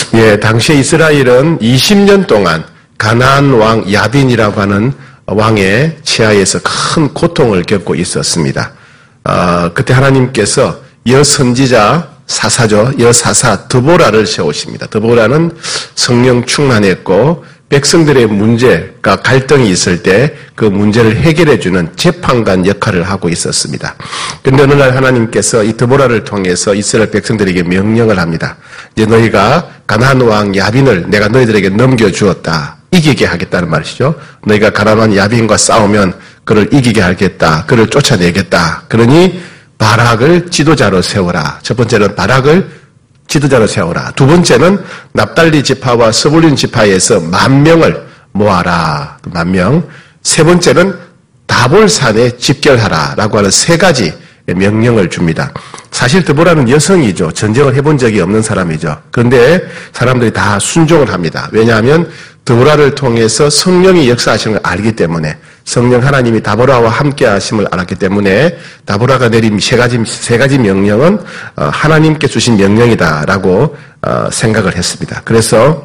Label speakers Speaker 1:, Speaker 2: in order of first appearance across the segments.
Speaker 1: 예, 당시에 이스라엘은 20년 동안 가나안 왕 야빈이라고 하는 왕의 치하에서 큰 고통을 겪고 있었습니다. 그때 하나님께서 여선지자 사사죠. 여사사 드보라를 세우십니다. 드보라는 성령 충만했고 백성들의 문제가 갈등이 있을 때 그 문제를 해결해주는 재판관 역할을 하고 있었습니다. 그런데 어느 날 하나님께서 이 드보라를 통해서 이스라엘 백성들에게 명령을 합니다. 이제 너희가 가나안 왕 야빈을 내가 너희들에게 넘겨주었다. 이기게 하겠다는 말이죠. 너희가 가나안 야빈과 싸우면 그를 이기게 하겠다. 그를 쫓아내겠다. 그러니 바락을 지도자로 세워라. 첫 번째는 바락을 지도자로 세워라. 두 번째는 납달리 지파와 스불린 지파에서 10,000명을 모아라. 10,000명. 세 번째는 다볼산에 집결하라. 라고 하는 세 가지 명령을 줍니다. 사실 드보라는 여성이죠. 전쟁을 해본 적이 없는 사람이죠. 그런데 사람들이 다 순종을 합니다. 왜냐하면 드보라를 통해서 성령이 역사하시는 걸 알기 때문에 성령 하나님이 다보라와 함께 하심을 알았기 때문에 다보라가 내린 세 가지 명령은 하나님께 주신 명령이다라고 생각을 했습니다. 그래서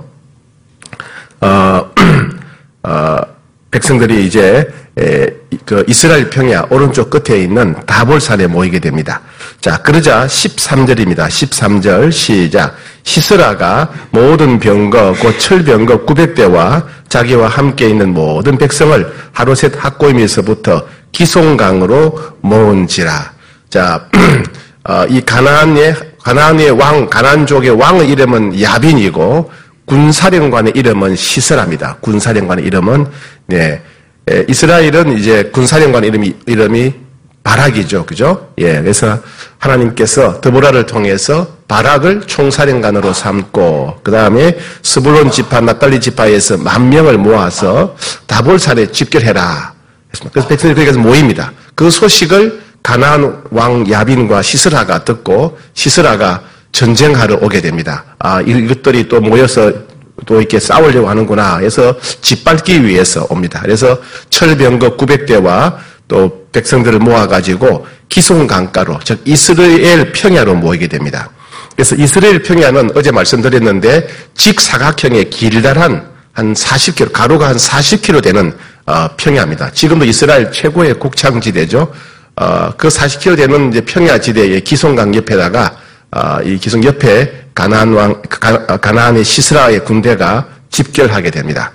Speaker 1: 백성들이 이제 그 이스라엘 평야 오른쪽 끝에 있는 다볼산에 모이게 됩니다. 자, 그러자 13절입니다. 13절 시작. 시스라가 모든 병거 곧 철병거 900대와 자기와 함께 있는 모든 백성을 하루셋 학고임에서부터 기송강으로 모은지라. 자, 이 가나안의 왕, 가나안족의 왕의 이름은 야빈이고 군사령관의 이름은 시스라입니다. 군사령관의 이름은 이스라엘은 이제 군사령관 이름이 바락이죠. 그죠? 예. 그래서 하나님께서 드보라를 통해서 바락을 총사령관으로 삼고, 그 다음에 스불론 지파, 납달리 지파에서 10,000명을 모아서 다볼산에 집결해라. 그래서 백성들이 거기서 모입니다. 그 소식을 가나안 왕 야빈과 시스라가 듣고, 시스라가 전쟁하러 오게 됩니다. 이것들이 또 모여서 또 이렇게 싸우려고 하는구나 해서 짓밟기 위해서 옵니다. 그래서 철병거 900대와 또 백성들을 모아가지고 기송강가로, 즉 이스라엘 평야로 모이게 됩니다. 그래서 이스라엘 평야는 어제 말씀드렸는데 직사각형의 길다란 한 40km, 가로가 한 40km 되는 평야입니다. 지금도 이스라엘 최고의 곡창지대죠. 그 40km 되는 이제 평야지대의 기송강 옆에다가 이 기송 옆에 가나안의 시스라의 군대가 집결하게 됩니다.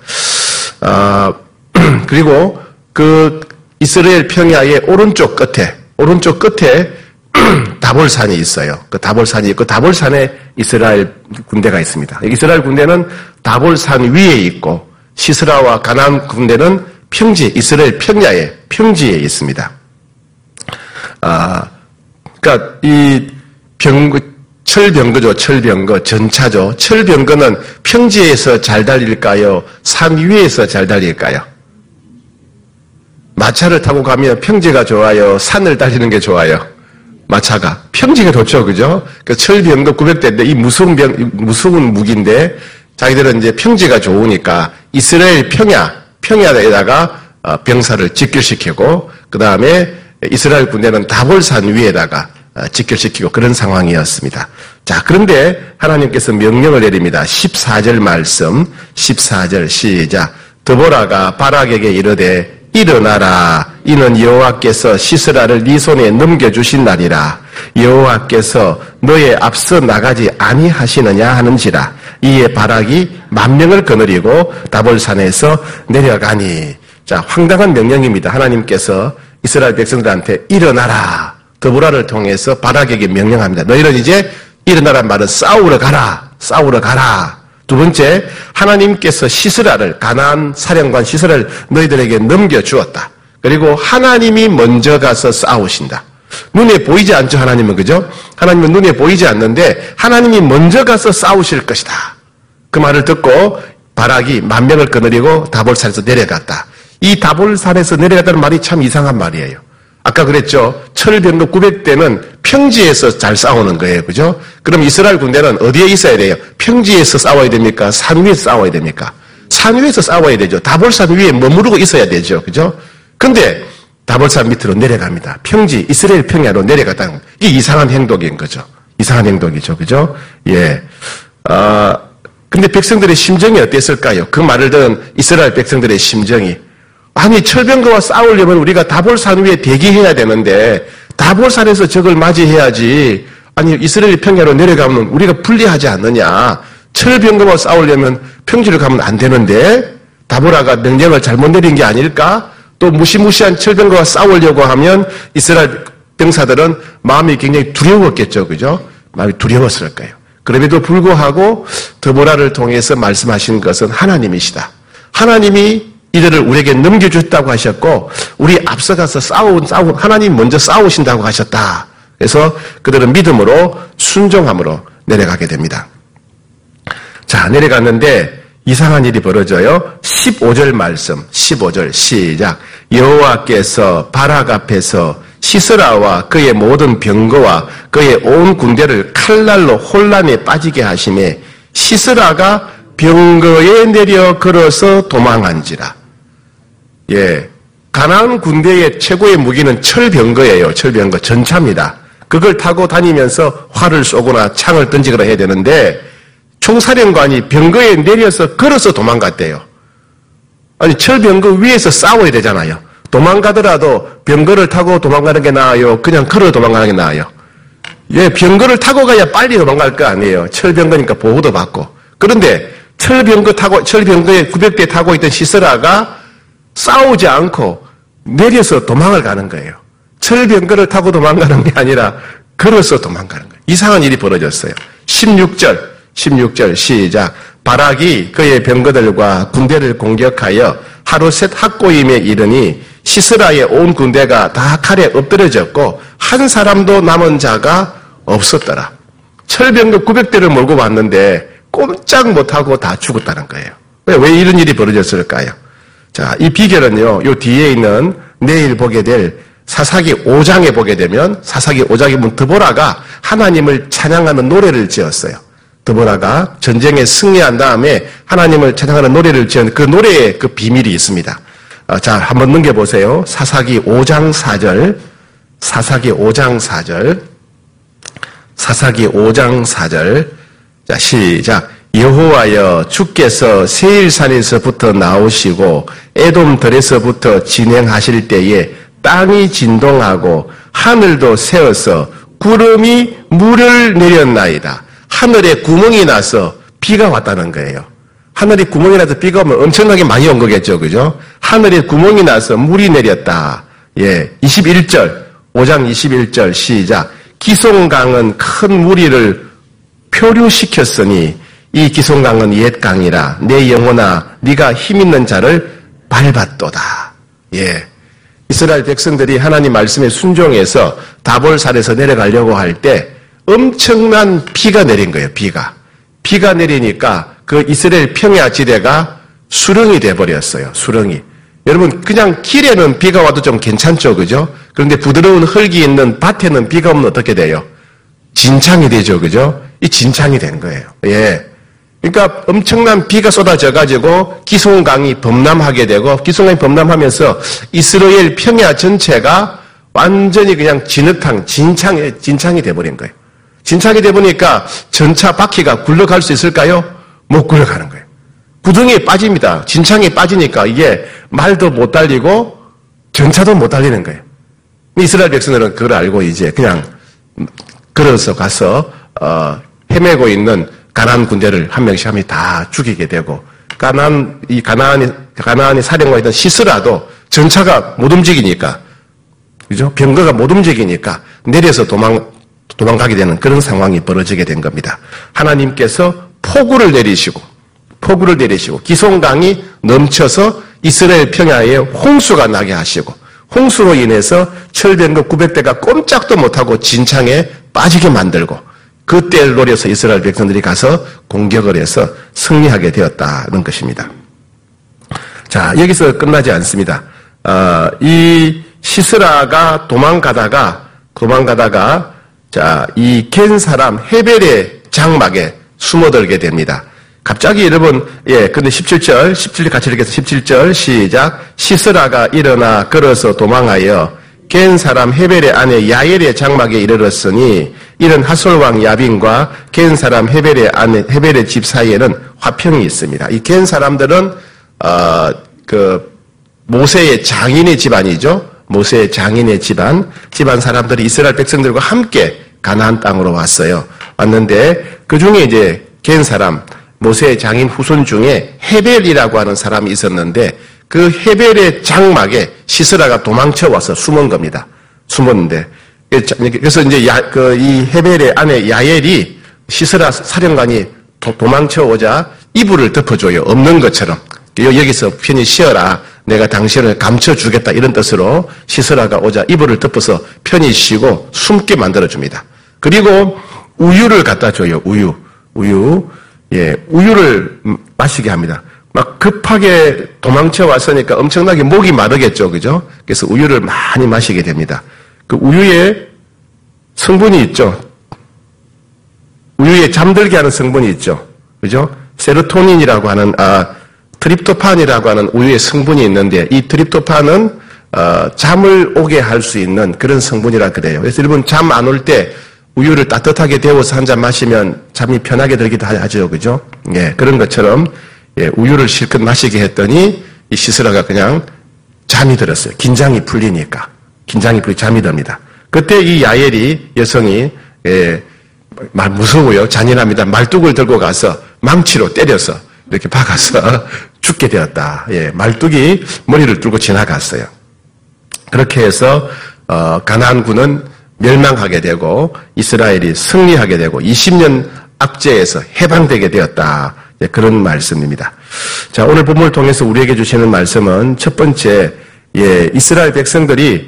Speaker 1: 그리고 그 이스라엘 평야의 오른쪽 끝에 다볼산이 있어요. 그 다볼산이 있고 다볼산에 이스라엘 군대가 있습니다. 이스라엘 군대는 다볼산 위에 있고 시스라와 가나안 군대는 이스라엘 평야의 평지에 있습니다. 그러니까 이 철병거죠. 철병거, 전차죠. 철병거는 평지에서 잘 달릴까요? 산 위에서 잘 달릴까요? 마차를 타고 가면 평지가 좋아요? 산을 달리는 게 좋아요? 마차가. 평지가 좋죠. 그죠? 그 철병거 900대인데 이 무서운 무기인데 자기들은 이제 평지가 좋으니까 이스라엘 평야에다가 병사를 집결시키고 그 다음에 이스라엘 군대는 다볼산 위에다가 집결시키고 그런 상황이었습니다. 자, 그런데 하나님께서 명령을 내립니다. 14절 말씀, 14절 시작. 드보라가 바락에게 이르되 일어나라. 이는 여호와께서 시스라를 네 손에 넘겨주신 날이라. 여호와께서 너의 앞서 나가지 아니하시느냐 하는지라. 이에 바락이 10,000명을 거느리고 다볼산에서 내려가니. 자, 황당한 명령입니다. 하나님께서 이스라엘 백성들한테 일어나라. 드보라를 통해서 바락에게 명령합니다. 너희는 이제 일어나란 말은 싸우러 가라. 두 번째, 하나님께서 시스라를, 가나안 사령관 시스라를 너희들에게 넘겨주었다. 그리고 하나님이 먼저 가서 싸우신다. 눈에 보이지 않죠, 하나님은. 그죠? 하나님은 눈에 보이지 않는데 하나님이 먼저 가서 싸우실 것이다. 그 말을 듣고 바락이 10,000명을 거느리고 다볼산에서 내려갔다. 이 다볼산에서 내려갔다는 말이 참 이상한 말이에요. 아까 그랬죠. 철병거 900대는 평지에서 잘 싸우는 거예요. 그죠? 그럼 이스라엘 군대는 어디에 있어야 돼요? 평지에서 싸워야 됩니까? 산 위에서 싸워야 됩니까? 산 위에서 싸워야 되죠. 다볼산 위에 머무르고 있어야 되죠. 그죠? 근데 다볼산 밑으로 내려갑니다. 이스라엘 평야로 내려갔다는 이게 이상한 행동인 거죠. 이상한 행동이죠. 그죠? 예. 근데 백성들의 심정이 어땠을까요? 그 말을 들은 이스라엘 백성들의 심정이, 아니 철병거와 싸우려면 우리가 다볼산 위에 대기해야 되는데 다볼산에서 적을 맞이해야지, 아니 이스라엘 평야로 내려가면 우리가 불리하지 않느냐, 철병거와 싸우려면 평지로 가면 안 되는데 다보라가 명령을 잘못 내린 게 아닐까? 또 무시무시한 철병거와 싸우려고 하면 이스라엘 병사들은 마음이 굉장히 두려웠겠죠. 그죠? 마음이 두려웠을 거예요. 그럼에도 불구하고 드보라를 통해서 말씀하신 것은 하나님이시다. 하나님이 이들을 우리에게 넘겨줬다고 하셨고, 우리 앞서가서 하나님 먼저 싸우신다고 하셨다. 그래서 그들은 믿음으로 순종함으로 내려가게 됩니다. 자, 내려갔는데 이상한 일이 벌어져요. 15절 말씀, 15절 시작. 여호와께서 바락 앞에서 시스라와 그의 모든 병거와 그의 온 군대를 칼날로 혼란에 빠지게 하심에 시스라가 병거에 내려 걸어서 도망한지라. 예, 가나안 군대의 최고의 무기는 철병거예요. 철병거, 전차입니다. 그걸 타고 다니면서 활을 쏘거나 창을 던지거나 해야 되는데 총사령관이 병거에 내려서 걸어서 도망갔대요. 아니 철병거 위에서 싸워야 되잖아요. 도망가더라도 병거를 타고 도망가는 게 나아요? 그냥 걸어 도망가는 게 나아요? 예, 병거를 타고 가야 빨리 도망갈 거 아니에요. 철병거니까 보호도 받고. 그런데 철병거에 900대 타고 있던 시스라가 싸우지 않고 내려서 도망을 가는 거예요. 철병거를 타고 도망가는 게 아니라 걸어서 도망가는 거예요. 이상한 일이 벌어졌어요. 16절 시작. 바락이 그의 병거들과 군대를 공격하여 하루셋 학고임에 이르니 시스라의 온 군대가 다 칼에 엎드려졌고 한 사람도 남은 자가 없었더라. 철병거 900대를 몰고 왔는데 꼼짝 못하고 다 죽었다는 거예요. 왜 이런 일이 벌어졌을까요? 자, 이 비결은요, 요 뒤에 있는 내일 보게 될 사사기 5장에 보게 되면, 사사기 5장에 보면 드보라가 하나님을 찬양하는 노래를 지었어요. 드보라가 전쟁에 승리한 다음에 하나님을 찬양하는 노래를 지은 그 노래에 그 비밀이 있습니다. 자, 한번 넘겨보세요. 사사기 5장 4절. 사사기 5장 4절. 사사기 5장 4절. 자, 시작. 여호와여, 주께서 세일산에서부터 나오시고 에돔들에서부터 진행하실 때에 땅이 진동하고 하늘도 새어서 구름이 물을 내렸나이다. 하늘에 구멍이 나서 비가 왔다는 거예요. 하늘에 구멍이 나서 비가 오면 엄청나게 많이 온 거겠죠. 그죠? 하늘에 구멍이 나서 물이 내렸다. 예. 21절, 5장 21절 시작. 기송강은 큰 무리를 표류시켰으니 이 기송강은 옛 강이라 내 영혼아 네가 힘있는 자를 밟았도다. 예. 이스라엘 백성들이 하나님 말씀에 순종해서 다볼산에서 내려가려고 할 때 엄청난 비가 내린 거예요. 비가 내리니까 그 이스라엘 평야 지대가 수렁이 돼버렸어요. 수렁이. 여러분 그냥 길에는 비가 와도 좀 괜찮죠. 그죠? 그런데 부드러운 흙이 있는 밭에는 비가 오면 어떻게 돼요? 진창이 되죠. 그죠? 이 진창이 된 거예요. 예. 그러니까 엄청난 비가 쏟아져 가지고 기송강이 범람하게 되고, 기송강이 범람하면서 이스라엘 평야 전체가 완전히 그냥 진흙탕, 진창이 돼버린 거예요. 진창이 돼보니까 전차 바퀴가 굴러갈 수 있을까요? 못 굴러가는 거예요. 구덩이에 빠집니다. 진창에 빠지니까 이게 말도 못 달리고 전차도 못 달리는 거예요. 이스라엘 백성들은 그걸 알고 이제 그냥 걸어서 가서 헤매고 있는 가나안 군대를 한 명씩 한 명씩 다 죽이게 되고, 가나안이 사령관이던 시스라도 전차가 못 움직이니까, 그죠? 병거가 못 움직이니까 내려서 도망가게 되는 그런 상황이 벌어지게 된 겁니다. 하나님께서 폭우를 내리시고 기송강이 넘쳐서 이스라엘 평야에 홍수가 나게 하시고, 홍수로 인해서 철병거 900대가 꼼짝도 못하고 진창에 빠지게 만들고, 그때를 노려서 이스라엘 백성들이 가서 공격을 해서 승리하게 되었다는 것입니다. 자, 여기서 끝나지 않습니다. 이 시스라가 도망가다가 자, 이 겐 사람 헤벨의 장막에 숨어들게 됩니다. 갑자기 여러분, 예, 근데 17절 같이 읽겠습니다. 17절 시작. 시스라가 일어나 걸어서 도망하여 겐 사람 헤벨의 아내 야엘의 장막에 이르렀으니 이런 하솔왕 야빈과 겐 사람 헤벨의 집 사이에는 화평이 있습니다. 이 겐 사람들은 모세의 장인의 집안이죠. 모세의 장인의 집안 사람들이 이스라엘 백성들과 함께 가나안 땅으로 왔는데 그 중에 이제 겐 사람 모세의 장인 후손 중에 헤벨이라고 하는 사람이 있었는데 그 헤벨의 장막에 시스라가 도망쳐 와서 숨은 겁니다. 숨었는데 그래서 이제 이 헤벨의 아내 야엘이 시스라 사령관이 도망쳐 오자 이불을 덮어줘요. 없는 것처럼. 여기서 편히 쉬어라. 내가 당신을 감춰주겠다. 이런 뜻으로 시스라가 오자 이불을 덮어서 편히 쉬고 숨게 만들어줍니다. 그리고 우유를 갖다 줘요. 우유를 마시게 합니다. 막 급하게 도망쳐 왔으니까 엄청나게 목이 마르겠죠. 그죠? 그래서 우유를 많이 마시게 됩니다. 그 우유에 성분이 있죠. 우유에 잠들게 하는 성분이 있죠. 그죠? 세로토닌이라고 하는, 트립토판이라고 하는 우유의 성분이 있는데, 이 트립토판은, 잠을 오게 할 수 있는 그런 성분이라 그래요. 그래서 여러분 잠 안 올 때 우유를 따뜻하게 데워서 한 잔 마시면 잠이 편하게 들기도 하죠. 그죠? 예, 그런 것처럼, 우유를 실컷 마시게 했더니, 이 시스라가 그냥 잠이 들었어요. 긴장이 풀리니까. 잠이 듭니다. 그때 이 야엘이 여성이 무서워요. 잔인합니다. 말뚝을 들고 가서 망치로 때려서 이렇게 박아서 죽게 되었다. 말뚝이 머리를 뚫고 지나갔어요. 그렇게 해서 가나안군은 멸망하게 되고 이스라엘이 승리하게 되고 20년 압제에서 해방되게 되었다. 그런 말씀입니다. 자, 오늘 본문을 통해서 우리에게 주시는 말씀은 첫 번째, 이스라엘 백성들이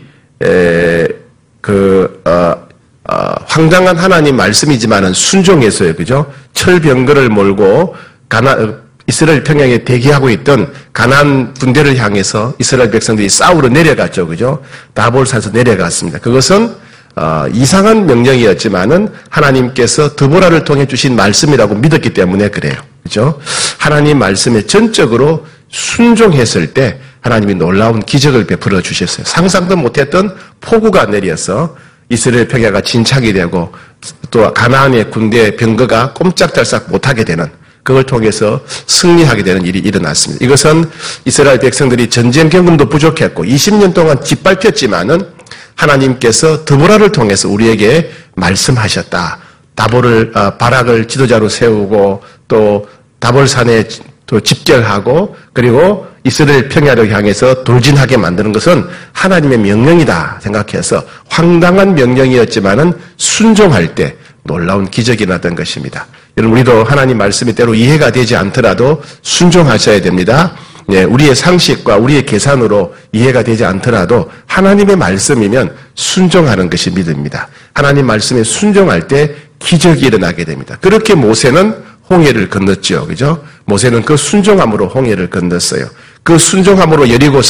Speaker 1: 황당한 하나님 말씀이지만은 순종했어요. 그죠? 철병거를 몰고 이스라엘 평양에 대기하고 있던 가나안 군대를 향해서 이스라엘 백성들이 싸우러 내려갔죠. 그죠? 다볼산에서 내려갔습니다. 그것은 이상한 명령이었지만은 하나님께서 드보라를 통해 주신 말씀이라고 믿었기 때문에 그래요. 그죠? 하나님 말씀에 전적으로 순종했을 때 하나님이 놀라운 기적을 베풀어 주셨어요. 상상도 못했던 폭우가 내려서 이스라엘 평야가 진창이 되고 또 가나안의 군대 병거가 꼼짝달싹 못하게 되는 그걸 통해서 승리하게 되는 일이 일어났습니다. 이것은 이스라엘 백성들이 전쟁 경험도 부족했고 20년 동안 짓밟혔지만은 하나님께서 드보라를 통해서 우리에게 말씀하셨다. 바락을 지도자로 세우고 또 다볼산에 또 집결하고 그리고 이스라엘 평야를 향해서 돌진하게 만드는 것은 하나님의 명령이다 생각해서 황당한 명령이었지만은 순종할 때 놀라운 기적이 났던 것입니다. 여러분 우리도 하나님 말씀이 때로 이해가 되지 않더라도 순종하셔야 됩니다. 우리의 상식과 우리의 계산으로 이해가 되지 않더라도 하나님의 말씀이면 순종하는 것이 믿음입니다. 하나님 말씀에 순종할 때 기적이 일어나게 됩니다. 그렇게 모세는 홍해를 건넜죠. 그죠? 모세는 그 순종함으로 홍해를 건넜어요. 그 순종함으로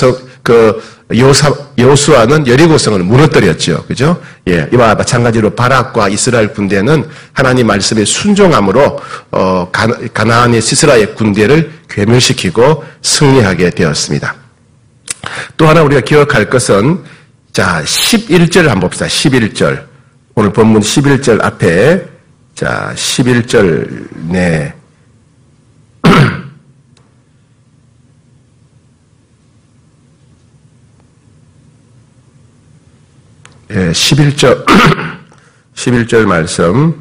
Speaker 1: 여호수아는 여리고성을 무너뜨렸죠. 그죠? 이와 마찬가지로 바락과 이스라엘 군대는 하나님 말씀에 순종함으로 가나안의 시스라의 군대를 괴멸시키고 승리하게 되었습니다. 또 하나 우리가 기억할 것은 11절 한번 봅시다. 11절. 오늘 본문 11절 앞에 11절 11절 말씀.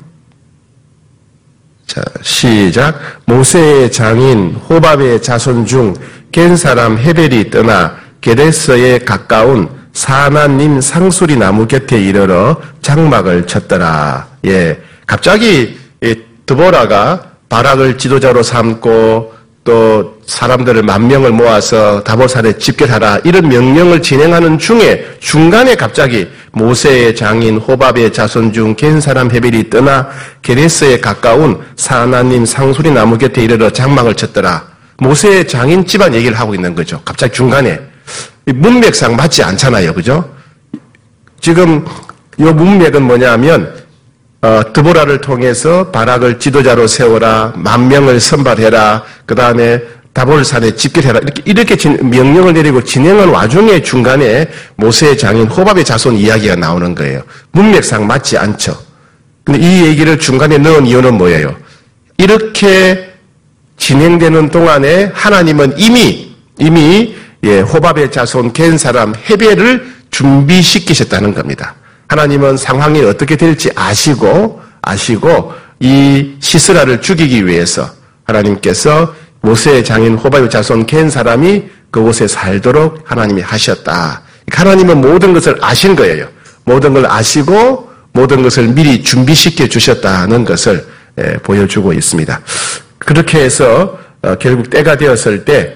Speaker 1: 시작. 모세의 장인 호밥의 자손 중 겐 사람 헤벨이 떠나 게데스에 가까운 사나님 상수리 나무 곁에 이르러 장막을 쳤더라. 갑자기 드보라가 바락을 지도자로 삼고 또 사람들을 10,000명을 모아서 다볼산에 집결하라 이런 명령을 진행하는 중간에 갑자기 모세의 장인 호밥의 자손 중 겐 사람 헤벨이 떠나 게데스에 가까운 사나님 상수리 나무 곁에 이르러 장막을 쳤더라. 모세의 장인 집안 얘기를 하고 있는 거죠. 갑자기 중간에. 문맥상 맞지 않잖아요. 그죠? 지금 이 문맥은 뭐냐면 드보라를 통해서 바락을 지도자로 세워라, 10,000명을 선발해라, 그 다음에 다볼산에 집결해라, 이렇게 명령을 내리고 진행한 와중에 중간에 모세의 장인 호밥의 자손 이야기가 나오는 거예요. 문맥상 맞지 않죠. 근데 이 얘기를 중간에 넣은 이유는 뭐예요? 이렇게 진행되는 동안에 하나님은 이미 호밥의 자손 겐 사람 헤벨을 준비시키셨다는 겁니다. 하나님은 상황이 어떻게 될지 아시고 이 시스라를 죽이기 위해서 하나님께서 모세의 장인 호밥의 자손 겐 사람이 그곳에 살도록 하나님이 하셨다. 하나님은 모든 것을 아신 거예요. 모든 걸 아시고 모든 것을 미리 준비시켜 주셨다는 것을 보여주고 있습니다. 그렇게 해서 결국 때가 되었을 때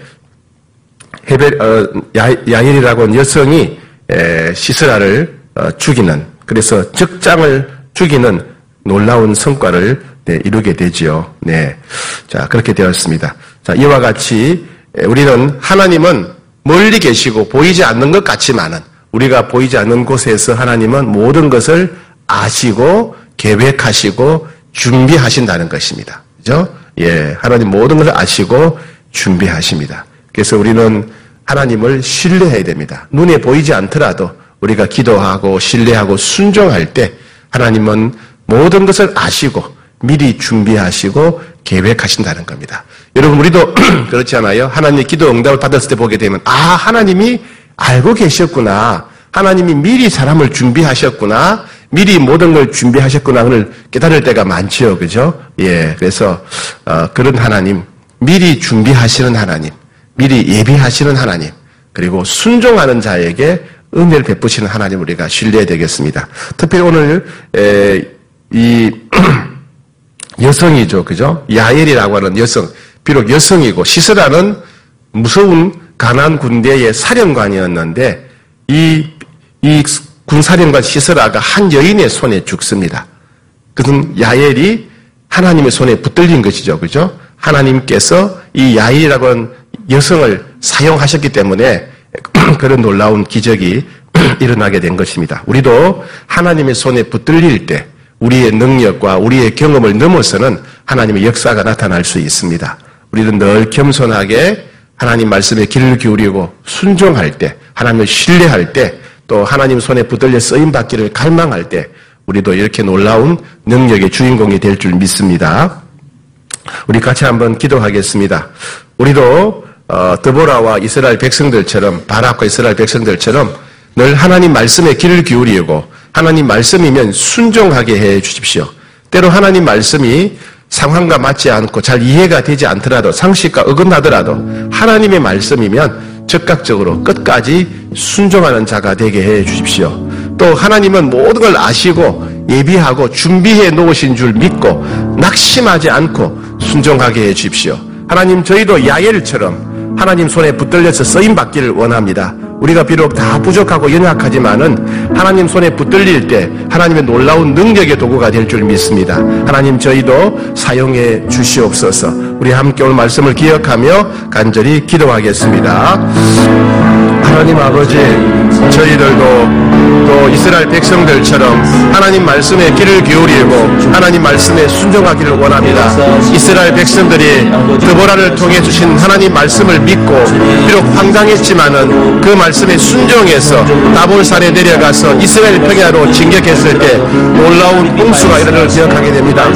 Speaker 1: 야엘이라고 하는 여성이 시스라를 죽이는, 그래서 적장을 죽이는 놀라운 성과를 이루게 되지요. 네. 자, 그렇게 되었습니다. 자, 이와 같이 우리는 하나님은 멀리 계시고 보이지 않는 것 같지만은 우리가 보이지 않는 곳에서 하나님은 모든 것을 아시고 계획하시고 준비하신다는 것입니다. 그죠? 예. 하나님 모든 것을 아시고 준비하십니다. 그래서 우리는 하나님을 신뢰해야 됩니다. 눈에 보이지 않더라도 우리가 기도하고 신뢰하고 순종할 때 하나님은 모든 것을 아시고 미리 준비하시고 계획하신다는 겁니다. 여러분, 우리도 그렇지 않아요? 하나님의 기도 응답을 받았을 때 보게 되면 하나님이 알고 계셨구나. 하나님이 미리 사람을 준비하셨구나. 미리 모든 걸 준비하셨구나. 그걸 깨달을 때가 많지요. 그죠? 예. 그래서 그런 하나님, 미리 준비하시는 하나님, 미리 예비하시는 하나님, 그리고 순종하는 자에게 은혜를 베푸시는 하나님 우리가 신뢰해야 되겠습니다. 특별히 오늘 이 여성이죠. 그죠? 야엘이라고 하는 여성, 비록 여성이고 시스라는 무서운 가나안 군대의 사령관이었는데 이 군사령관 시스라가 한 여인의 손에 죽습니다. 그것은 야엘이 하나님의 손에 붙들린 것이죠. 그죠? 하나님께서 이 야엘이라고 하는 여성을 사용하셨기 때문에 그런 놀라운 기적이 일어나게 된 것입니다. 우리도 하나님의 손에 붙들릴 때 우리의 능력과 우리의 경험을 넘어서는 하나님의 역사가 나타날 수 있습니다. 우리는 늘 겸손하게 하나님 말씀에 귀를 기울이고 순종할 때, 하나님을 신뢰할 때, 또 하나님 손에 붙들려 쓰임받기를 갈망할 때 우리도 이렇게 놀라운 능력의 주인공이 될 줄 믿습니다. 우리 같이 한번 기도하겠습니다. 우리도 드보라와 이스라엘 백성들처럼, 바락과 이스라엘 백성들처럼 늘 하나님 말씀에 귀를 기울이고 하나님 말씀이면 순종하게 해 주십시오. 때로 하나님 말씀이 상황과 맞지 않고 잘 이해가 되지 않더라도, 상식과 어긋나더라도 하나님의 말씀이면 적극적으로 끝까지 순종하는 자가 되게 해 주십시오. 또 하나님은 모든 걸 아시고 예비하고 준비해 놓으신 줄 믿고 낙심하지 않고 순종하게 해 주십시오. 하나님, 저희도 야엘처럼 하나님 손에 붙들려서 쓰임받기를 원합니다. 우리가 비록 다 부족하고 연약하지만은 하나님 손에 붙들릴 때 하나님의 놀라운 능력의 도구가 될 줄 믿습니다. 하나님, 저희도 사용해 주시옵소서. 우리 함께 오늘 말씀을 기억하며 간절히 기도하겠습니다. 하나님 아버지, 저희들도 또 이스라엘 백성들처럼 하나님 말씀에 귀를 기울이고 하나님 말씀에 순종하기를 원합니다. 이스라엘 백성들이 드보라를 통해 주신 하나님 말씀을 믿고 비록 황당했지만은 그 말씀에 순종해서 다볼산에 내려가서 이스라엘 평야로 진격했을 때 놀라운 홍수가 일어날 기억하게 됩니다.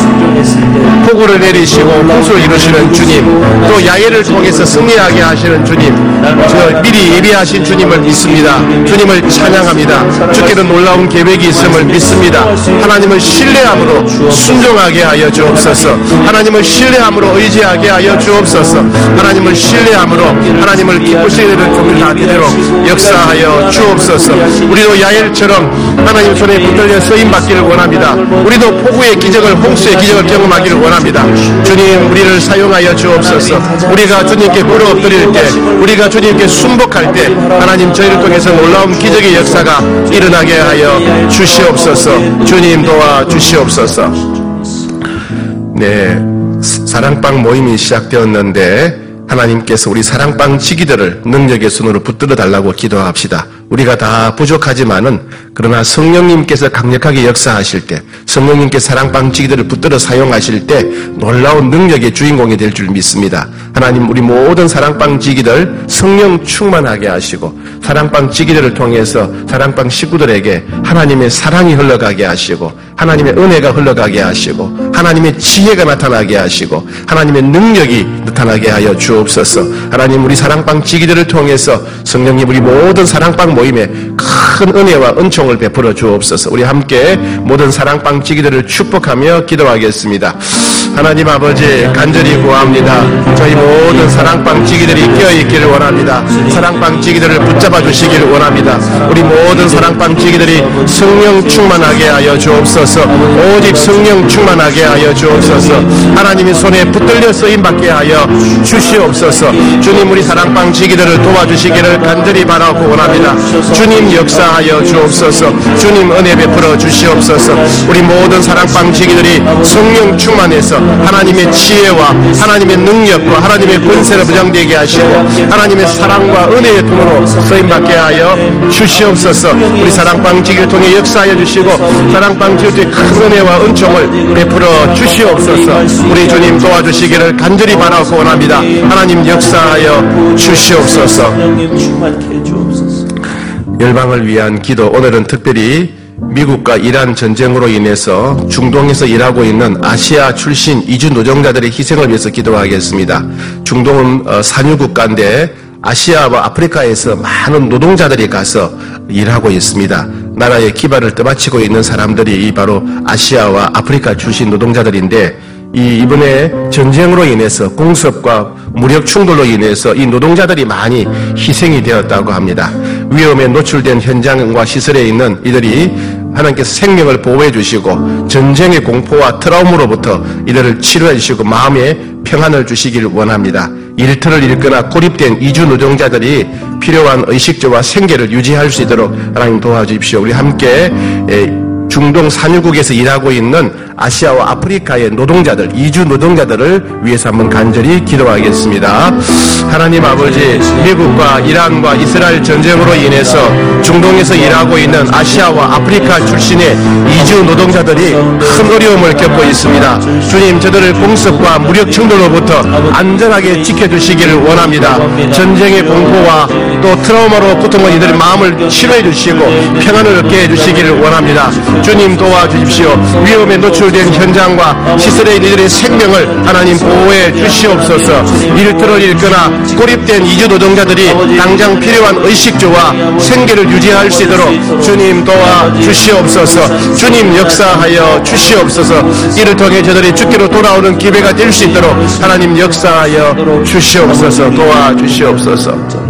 Speaker 1: 폭우를 내리시고 홍수를 이루시는 주님, 또 야엘을 통해서 승리하게 하시는 주님, 저 미리 예비하신 주님을 믿습니다. 주님을 찬양합니다. 주께는 놀라운 계획이 있음을 믿습니다. 하나님을 신뢰함으로 순종하게 하여 주옵소서. 하나님을 신뢰함으로 의지하게 하여 주옵소서. 하나님을 신뢰함으로 하나님을 기쁘시게 되는 종일 다 되도록 역사하여 주옵소서. 우리도 야엘처럼 하나님 손에 붙들려 쓰임받기를 원합니다. 우리도 폭우의 기적을, 홍수의 기적을 경험하기를 원합니다. 주님, 우리를 사용하여 주옵소서. 우리가 주님께 꿇어 엎드릴 때, 우리가 주님께 순복할 때 하나님, 저희를 통해서 놀라운 기적의 역사가 일어나게 하여 주시옵소서. 주님, 도와 주시옵소서. 네, 사랑방 모임이 시작되었는데 하나님께서 우리 사랑방 지기들을 능력의 손으로 붙들어 달라고 기도합시다. 우리가 다 부족하지만은 그러나 성령님께서 강력하게 역사하실 때, 성령님께서 사랑방치기들을 붙들어 사용하실 때 놀라운 능력의 주인공이 될 줄 믿습니다. 하나님, 우리 모든 사랑방치기들 성령 충만하게 하시고 사랑방치기들을 통해서 사랑방 식구들에게 하나님의 사랑이 흘러가게 하시고 하나님의 은혜가 흘러가게 하시고 하나님의 지혜가 나타나게 하시고 하나님의 능력이 나타나게 하여 주옵소서. 하나님, 우리 사랑방치기들을 통해서 성령님 우리 모든 사랑방 모임에 큰 은혜와 은총을 베풀어 주옵소서. 우리 함께 모든 사랑방치기들을 축복하며 기도하겠습니다. 하나님 아버지, 간절히 구합니다. 저희 모든 사랑방치기들이 깨어있기를 원합니다. 사랑방치기들을 붙잡아 주시기를 원합니다. 우리 모든 사랑방치기들이 성령 충만하게 하여 주옵소서. 오직 성령 충만하게 하여 주옵소서. 하나님의 손에 붙들려 쓰임받게 하여 주시옵소서. 주님, 우리 사랑방치기들을 도와주시기를 간절히 바라고 원합니다. 주님 역사하여 주옵소서. 주님 은혜 베풀어 주시옵소서. 우리 모든 사랑방치기들이 성령 충만해서 하나님의 지혜와 하나님의 능력과 하나님의 권세를 보장되게 하시고 하나님의 사랑과 은혜의 통으로 쓰임받게 하여 주시옵소서. 우리 사랑방치기를 통해 역사하여 주시고 사랑방치기를 통해 큰 은혜와 은총을 베풀어 주시옵소서. 우리 주님 도와주시기를 간절히 바라고 원합니다. 하나님 역사하여 주시옵소서. 열방을 위한 기도, 오늘은 특별히 미국과 이란 전쟁으로 인해서 중동에서 일하고 있는 아시아 출신 이주 노동자들의 희생을 위해서 기도하겠습니다. 중동은 산유국가인데 아시아와 아프리카에서 많은 노동자들이 가서 일하고 있습니다. 나라의 기반을 떠받치고 있는 사람들이 바로 아시아와 아프리카 출신 노동자들인데 이번에 전쟁으로 인해서 공습과 무력 충돌로 인해서 이 노동자들이 많이 희생이 되었다고 합니다. 위험에 노출된 현장과 시설에 있는 이들이 하나님께서 생명을 보호해 주시고 전쟁의 공포와 트라우마로부터 이들을 치료해 주시고 마음의 평안을 주시기를 원합니다. 일터를 잃거나 고립된 이주 노동자들이 필요한 의식주와 생계를 유지할 수 있도록 하나님 도와주십시오. 우리 함께 중동 산유국에서 일하고 있는 아시아와 아프리카의 노동자들, 이주 노동자들을 위해서 한번 간절히 기도하겠습니다. 하나님 아버지, 미국과 이란과 이스라엘 전쟁으로 인해서 중동에서 일하고 있는 아시아와 아프리카 출신의 이주 노동자들이 큰 어려움을 겪고 있습니다. 주님, 저들을 공습과 무력 충돌로부터 안전하게 지켜주시기를 원합니다. 전쟁의 공포와 또 트라우마로 고통을 이들의 마음을 치료해 주시고 평안을 얻게 해주시기를 원합니다. 주님 도와주십시오. 위험에 노출된 현장과 시설에 이들의 생명을 하나님 보호해 주시옵소서. 일터를 잃거나 고립된 이주 노동자들이 당장 필요한 의식주와 생계를 유지할 수 있도록 주님 도와주시옵소서. 주님 역사하여 주시옵소서. 이를 통해 저들이 주께로 돌아오는 기회가 될 수 있도록 하나님 역사하여 주시옵소서. 도와주시옵소서.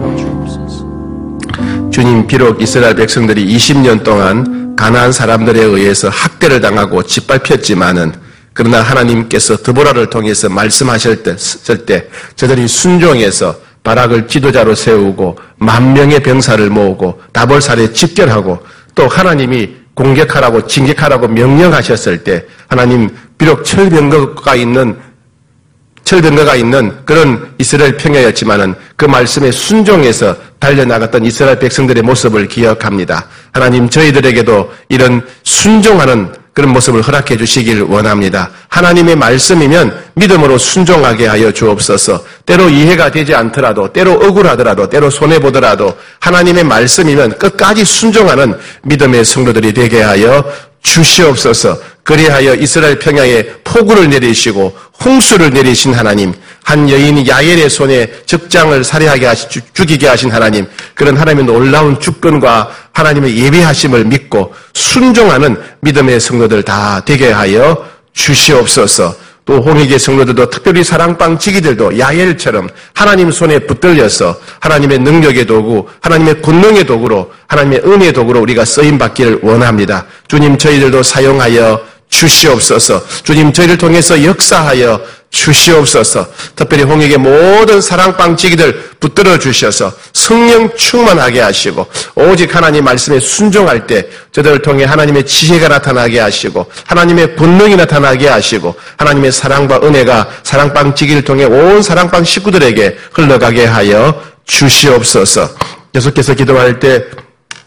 Speaker 1: 주님, 비록 이스라엘 백성들이 20년 동안 가나안 사람들에 의해서 학대를 당하고 짓밟혔지만은 그러나 하나님께서 드보라를 통해서 말씀하실 때 저들이 순종해서 바락을 지도자로 세우고 10,000명의 병사를 모으고 다볼살에 집결하고 또 하나님이 공격하라고 진격하라고 명령하셨을 때 하나님 비록 철병거가 있는 그런 이스라엘 평야였지만은 그 말씀에 순종해서 달려나갔던 이스라엘 백성들의 모습을 기억합니다. 하나님, 저희들에게도 이런 순종하는 그런 모습을 허락해 주시길 원합니다. 하나님의 말씀이면 믿음으로 순종하게 하여 주옵소서. 때로 이해가 되지 않더라도, 때로 억울하더라도, 때로 손해보더라도 하나님의 말씀이면 끝까지 순종하는 믿음의 성도들이 되게 하여 주시옵소서. 그리하여 이스라엘 평야에 폭우를 내리시고 홍수를 내리신 하나님, 한 여인이 야엘의 손에 적장을 살해하게 죽이게 하신 하나님, 그런 하나님의 놀라운 주권과 하나님의 예비하심을 믿고 순종하는 믿음의 성도들 다 되게 하여 주시옵소서. 또 홍익의 성도들도 특별히 사랑방 지기들도 야엘처럼 하나님 손에 붙들려서 하나님의 능력의 도구, 하나님의 권능의 도구로, 하나님의 은혜의 도구로 우리가 쓰임받기를 원합니다. 주님, 저희들도 사용하여 주시옵소서. 주님, 저희를 통해서 역사하여 주시옵소서. 특별히 홍익의 모든 사랑방 지기들 붙들어 주셔서 성령 충만하게 하시고 오직 하나님 말씀에 순종할 때 저들을 통해 하나님의 지혜가 나타나게 하시고 하나님의 본능이 나타나게 하시고 하나님의 사랑과 은혜가 사랑방 지기를 통해 온 사랑방 식구들에게 흘러가게 하여 주시옵소서. 계속해서 기도할 때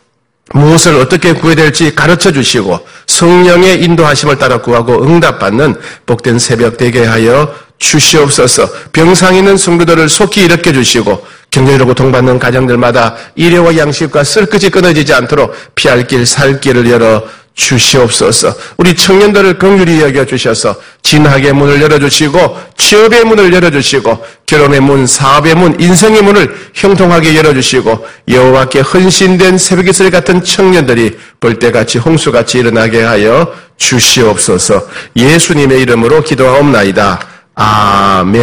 Speaker 1: 무엇을 어떻게 구해야 될지 가르쳐 주시고 성령의 인도하심을 따라 구하고 응답받는 복된 새벽 되게 하여 주시옵소서. 병상 있는 성도들을 속히 일으켜 주시고 경제로 고통받는 가정들마다 일회와 양식과 쓸 것이 끊어지지 않도록 피할 길 살 길을 열어 주시옵소서. 우리 청년들을 긍휼히 여겨주셔서 진학의 문을 열어주시고 취업의 문을 열어주시고 결혼의 문, 사업의 문, 인생의 문을 형통하게 열어주시고 여호와께 헌신된 새벽이슬 같은 청년들이 벌떼같이 홍수같이 일어나게 하여 주시옵소서. 예수님의 이름으로 기도하옵나이다. 아멘.